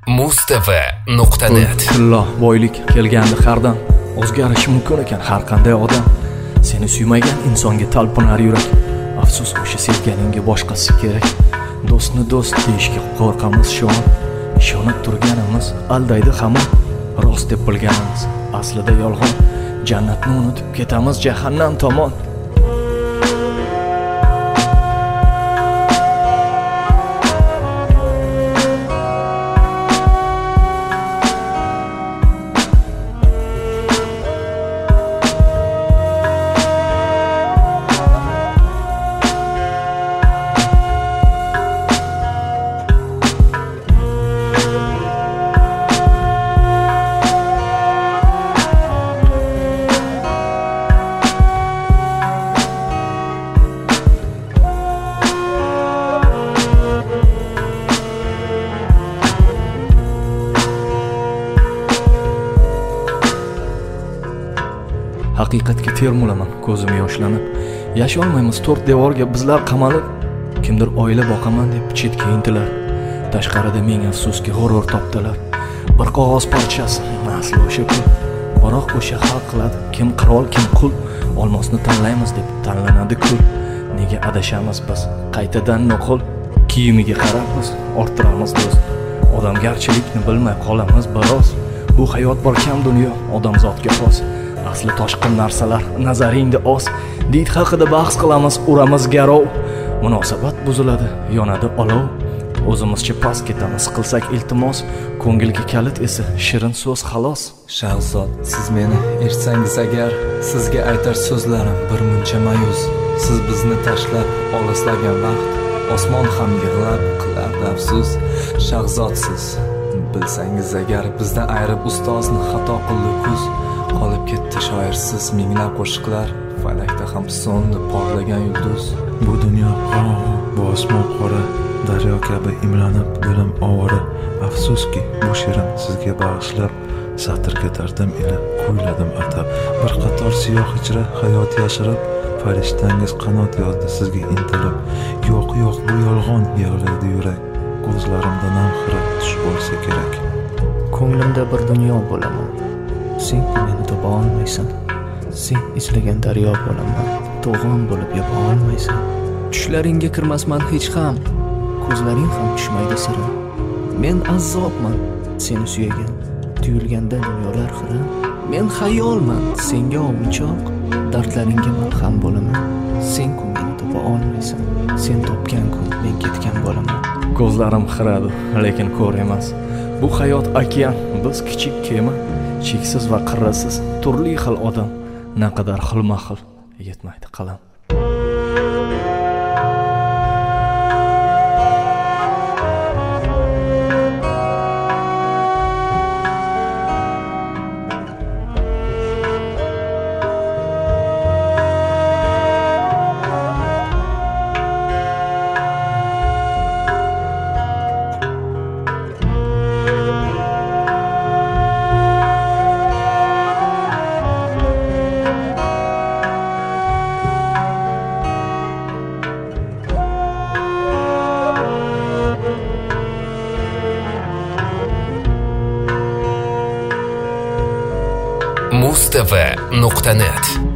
Mustava.net. Tillo boylik kelgandi hardan, o'zgarishi mumkin ekan har qanday odam. Seni suymagan insonga talpinar yurak. Afsus, o'sha sevganingga boshqasi kerak. Do'stni do'st deyishga qo'rqamiz shu on. Ishonib turganimiz aldaydi hamon. Rost deb bilganimiz aslida yolg'on. Jannatni unutib ketamiz jahannam tomon. Haqiqatga termulaman ko'zim yoshlanib. Yasholmaymiz to'rt devorga bizlar qamalib. Kimdir oila boqaman deb chetga intilar. Tashqarida ming afsuski g'urur topdilar. Bir qog'oz parchasi asli o'sha pul. Biroq o'sha hal qiladi kim qirol kim qul. Olmosni tanlaymiz deb tanlanadi kul. Nega adashamiz biz qaytadan noqul. Kiyimiga qarab biz orttiramiz do'st. Odamgarchilikni bilmay qolamiz biroz. Bu hayot bir kam dunyo odamzodga xos. Asli toshqin narsalar nazaringda oz. Did haqida bahs qilamiz, uramiz garov. Munosabat buziladi, yonadi olov. O'zimizcha past ketamiz, qilsak iltimos. Ko'ngilga kalit esa shirin so'z xolos. Shahzod, siz meni eshitsangiz agar, sizga aytar so'zlarim bir muncha ma'yus. Siz bizni tashlab olislagan vaqt, osmon ham yig'lab qilardi afsus. Shahzodsiz, bilsangiz agar, bizdan ayirib ustozni xato qildi kuz. Qolib ketdi shoirsiz minglab qo'shiqlar, falakda ham so'ndi porlagan yulduz. Bu dunyo qorong'u, bu osmon qora, daryo kabi imlanib dilim ovora. Afsuski, bu she'rim sizga bag'ishlab, satrga dardim ila kuyladim atab. Bir qator siyoh hijra hayot yashirib, farishtangiz qanot yozdi sizga intilib. Yo'q, yo'q, bu yolg'on, yig'laydi yurak. Ko'zlarimda namxira tush bo'lsa kerak. Ko'nglimda bir dunyo bo'laman. Sen meni topa olmaysan. Sen izlagan daryo bo'laman. To'g'on bo'lib yopa olmaysan. Tushlaringga kirmasman hech ham. Ko'zlaring ham tushmaydi sira. Men azobman, seni suyagan. Tuyulganda dunyolar xira. Men xayolman, senga ovunchoq. Dardlaringga malham bo'laman. Sen meni topa olmaysan. Sen topgan kun men ketgan bo'laman. Ko'zlarim xiradi, lekin ko'r emas. Bu hayot okean, biz kichik kema. Cheksiz va qirrasiz turli xil odam, naqadar xilma-xil yetmaydi qalam. Mustava.net